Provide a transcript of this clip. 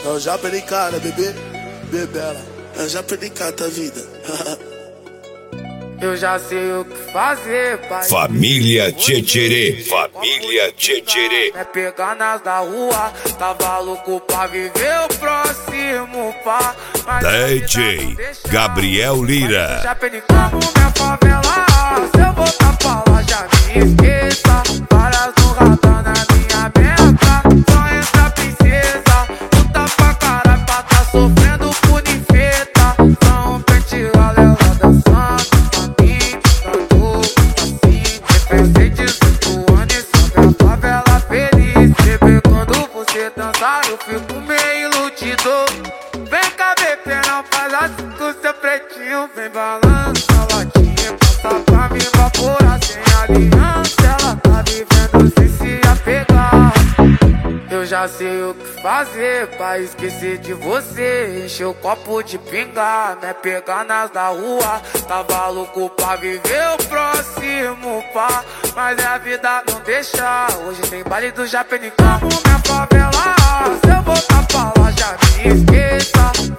Eu já perdi cara, bebê, bebela. Eu já perdi cara da vida. Eu já sei o que fazer, pai. Família Tchetcherê, família Tchetcherê. É pegar nas da rua, tava louco pra viver o próximo pá. DJ Gabriel Lira. Já perdi como minha favela. Se eu voltar pra lá, já me esqueça. Várias no radar na minha meta. Só entra princesa. Luta pra caralho pra tá sofrendo punifeta. São pente galera dançando. Eu fico meio iludido. Vem cá, bebê, não faz assim com seu pretinho. Vem balança a latinha, passa pra me evaporar. Sem aliança, ela tá vivendo sem se apegar. Eu já sei o que fazer pra esquecer de você. Encher o copo de pingar, né? Pegar nas da rua. Tava louco pra viver o próximo pá. Mas a vida não deixa. Hoje tem baile do Japão como minha favela. Se eu voltar pra lá, já me esqueça.